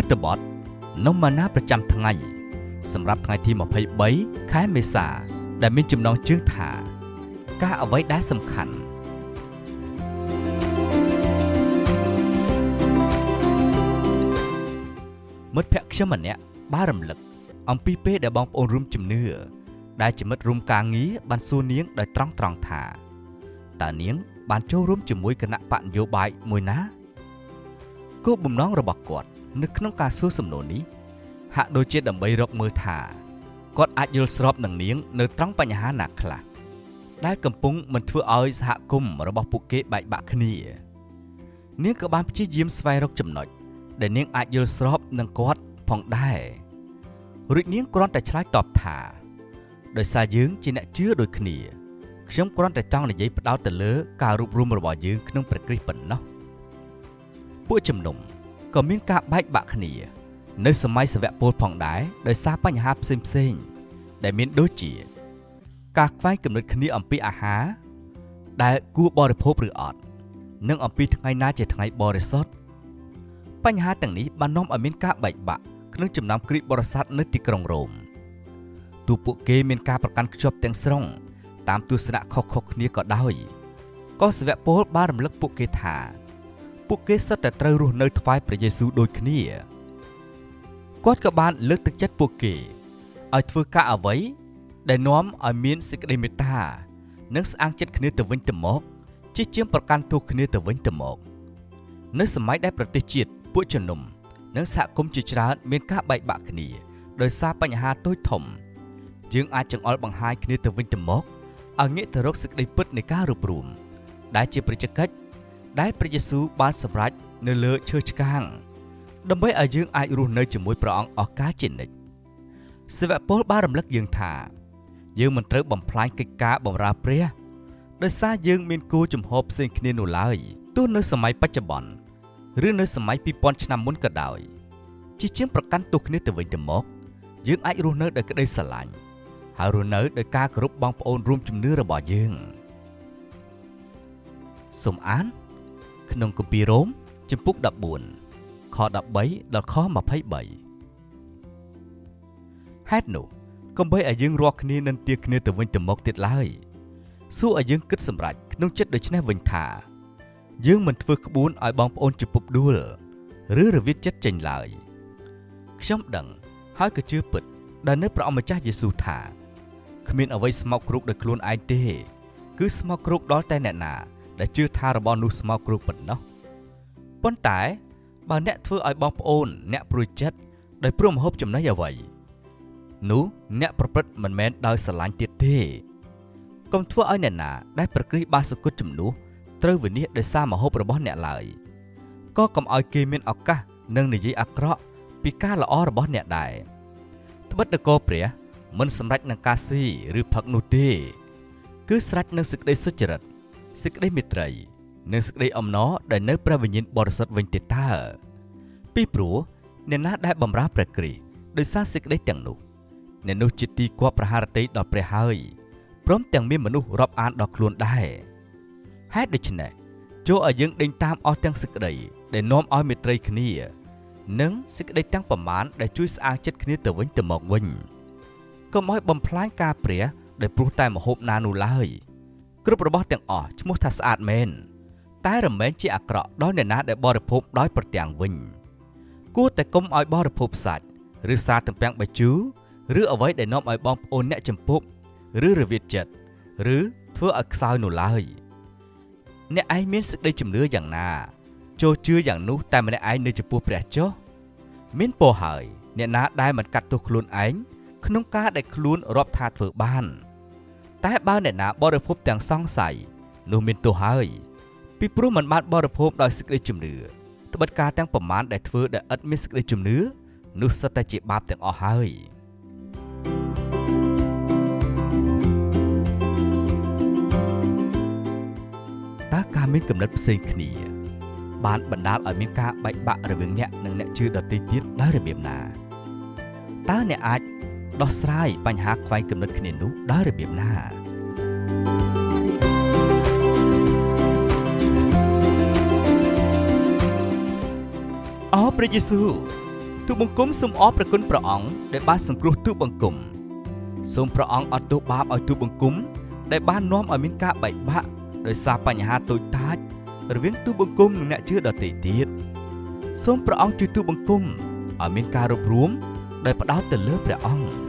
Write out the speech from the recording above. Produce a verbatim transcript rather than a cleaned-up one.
តបទនំម៉ាណាប្រចាំថ្ងៃសម្រាប់ថ្ងៃទីម្ភៃបីខែមេសាដែលមានចំណងជើងថាការអ្វីដែលសំខាន់មិត្តភក្តិខ្ញុំម្នាក់បានរំលឹកអំពីពេលដែលបងប្អូនរួមជំនឿដែលជាមិត្តរួមការងារបានសួរនាងដោយត្រង់ត្រង់ថាតើនាងបានចូលរួមជាមួយគណៈបកនយោបាយមួយណាគោលបំណងរបស់គាត់នៅក្នុងការសួរសំណួរនេះហាក់ដូចជាដើម្បីរកមើលថាគាត់អាចយល់ស្របនឹងនាងនៅត្រង់បញ្ហាណាខ្លះដែលកំពុងមិនធ្វើឲ្យសហគមន៍របស់ពួកគេបែកបាក់គ្នានាងក៏បានព្យាយាមស្វែងរកចំណុចដែលនាងអាចយល់ស្របនឹងគាត់ផងដែររួចនាងគ្រាន់តែឆ្លើយតបថាដោយសារយើងជាអ្នកជឿដូចគ្នាខ្ញុំគ្រាន់តែចង់និយាយផ្ដោតទៅលើការរួបរวมរបស់យើងក្នុងព្រះគ្រីស្ទប៉ុណ្ណោះពួកជំនុំក៏មានការបែកបាក់គ្នានៅសម័យសាវកពលផងដែរដោយសារបញ្ហាផ្សេងផ្សេងដែលមានដូចជាការខ្វែងគំនិតគ្នាអំពីអាហារដែលគួរបរិភោគឬអត់និងអំពីថ្ងៃណាជាថ្ងៃបរិសុទ្ធបញ្ហាទាំងនេះបាននាំឲ្យមានការបែកបាក់ក្នុងចំណោមគ្រីស្ទបរិស័ទនៅទីក្រុងរ៉ូមទោះពួកគេមានការប្រកាន់ខ្ជាប់ទាំងស្រុងតាមទស្សនៈខុសៗគ្នាក៏ដោយក៏សាវកពលបានរំលឹកពួកគេថាពួកគេសុទ្ធតែត្រូវរស់នៅថ្វាយព្រះយេស៊ូវដូចគ្នាគាត់ក៏បានលើកទឹកចិត្តពួកគេឲ្យធ្វើការអ្វីដែលនាំឲ្យមានសេចក្តីមេត្តានិងស្អាងចិត្តគ្នាទៅវិញទៅមកជាជាងប្រកាន់ទោសគ្នាទៅវិញទៅមកនៅសម័យដែលប្រទេសជាតិពួកជំនុំនិងសហគមន៍ជាច្រើនមានការបែកបាក់គ្នាដោយសារបញ្ហាតូចធំយើងអាចចង្អុលបង្ហាញគ្នាទៅវិញទៅមកឲ្យងាកទៅរកសេចក្តីពិតនៃការរួបរวมដែលជាព្រះកិច្ចដែលព្រះយេស៊ូវបានសម្រេចនៅលើឈើឆ្កាងដើម្បីឲ្យយើងអាចរស់នៅជាមួយព្រះអង្គអស់កាលជានិច្ចសាវកពលបានរំលឹកយើងថាយើងមិនត្រូវបំផ្លាញកិច្ចការបម្រើព្រះដោយសារយើងមានគោលជំហរផ្សេងគ្នានោះឡើយទោះនៅសម័យបច្ចុប្បន្នឬនៅសម័យពីរពាន់ឆ្នាំមុនក៏ដោយជាជាងប្រកាន់ទោសគ្នាទៅវិញទៅមកយើងអាចរស់នៅដោយក្តីស្រឡាញ់ហើយរស់នៅដោយការគោរពបងប្អូនរួមជំនឿរបស់យើងសូមអានក្នុងគម្ពីររ៉ូមជំពូកដប់បួនខដប់បីដល់ខម្ភៃបីហេតុនោះកុំបីឲ្យយើងរាល់គ្នានិន្ទាគ្នាទៅវិញទៅមកទៀតឡើយសួរឲ្យយើងគិតសម្រេចក្នុងចិត្តដូចនេះវិញថាយើងមិនធ្វើក្បួនឲ្យបងប្អូនជាពុបដួលឬរវិតចិត្តចេញឡើយខ្ញុំដឹងហើយក៏ជឿពិតដែលនៅព្រះអម្ចាស់យេស៊ូវថាគ្មានអ្វីស្មោកគ្រោកដោយខ្លួនឯងទេគឺស្មោកគ្រោកដល់តែអ្នកណាដែលជឿថារបស់នោះស្មោកគ្រោកប៉ុណ្ណោះប៉ុន្តែបើអ្នកធ្វើឲ្យបងប្អូនអ្នកព្រួយចិត្តដោយព្រមហូបចំណីអ្វីនោះអ្នកប្រព្រឹត្តមិនមែនដោយស្រឡាញ់ទៀតទេកុំធ្វើឲ្យអ្នកណាដែលប្រក្រតីបាសគុតជំនួសត្រូវវិនិច្ឆ័យដោយសារមហូបរបស់អ្នកឡើយក៏កុំឲ្យគេមានឱកាសនឹងនិយាយអាក្រក់ពីការល្អរបស់អ្នកដែរត្បិតនគរព្រះមិនសម្រេចនឹងការស៊ីឬផឹកនោះទេគឺស្រេចនឹងសេចក្តីសុចរិតសេចក្តីមេត្រីនិងសេចក្តីអំណរដែលនៅព្រះវិញ្ញាណបរិសុទ្ធវិញទេតើពីព្រោះអ្នកណាដែលបម្រើព្រះគ្រីស្ទដោយសារសេចក្តីទាំងនោះអ្នកនោះជាទីគប់ប្រហារតីដល់ព្រះហើយព្រមទាំងមានមនុស្សរាប់អានដល់ខ្លួនដែរហេតុដូច្នេះចូលឲ្យយើងដេញតាមអស់ទាំងសេចក្តីដែលនាំឲ្យមេត្រីគ្នានិងសេចក្តីទាំងប្រមាណដែលជួយស្អាងចិត្តគ្នាទៅវិញទៅមកវិញកុំឲ្យបំផ្លាញការព្រះដែលព្រោះតែម្ហូបណានោះឡើយគ្រប់របស់ទាំងអស់ឈ្មោះថាស្អាតមែនតែរមែងជាអាក្រក់ដល់អ្នកណាដែលបរិភោគដោយប្រទាំងវិញគួរតែកុំឲ្យបរិភោគសាច់ឬសារទំពាំងបាយជូរឬអ្វីដែលនាំឲ្យបងប្អូនអ្នកចម្ពុះឬរវិតចិត្តឬធ្វើឲ្យខ្សោយនោះឡើយអ្នកឯងមានសេចក្តីជំនឿយ៉ាងណាចូលជឿយ៉ាងនោះតែម្នាក់ឯងនៅចំពោះព្រះចុះមានពរហើយអ្នកណាដែលមិនកាត់ទោសខ្លួនឯងក្នុងការដែលខ្លួនរាប់ថាធ្វើបានតែបើអ្នកណាបរិភោគទាំងសង្ស័យនោះមានទោសហើយពីព្រោះមិនបានបរិភោគដោយសេចក្តីជំនឿត្បិតការទាំងប្រមាណដែលធ្វើដែលឥតមានសេចក្តីជំនឿនោះសុទ្ធតែជាបាបទាំងអស់ហើយតើការមានគំនិតផ្សេងគ្នាបានបណ្ដាលឲ្យមានការបែកបាក់រវាងអ្នកនិងអ្នកជឿដទៃទៀតដោយរបៀបណាតើអ្នកអាចដោះស្រាយបញ្ហាខ្វែងគំនិតគ្នានោះដោយរបៀបណាអូព្រះយេស៊ូវទទូបង្គំសូមអរព្រះគុណព្រះអង្គដែលបានសង្គ្រោះទូបង្គំសូមព្រះអង្គអត់ទោសបាបឲ្យទូបង្គំដែលបាននាំឲ្យមានការបែកបាក់ដោយសារបញ្ហាតូចតាចរវាងទូបង្គំនិងអ្នកជឿដទៃទៀតសូមព្រះអង្គជួយទូបង្គំឲ្យមានការរួបរួមដែលផ្ដោតទៅលើព្រះអង្គ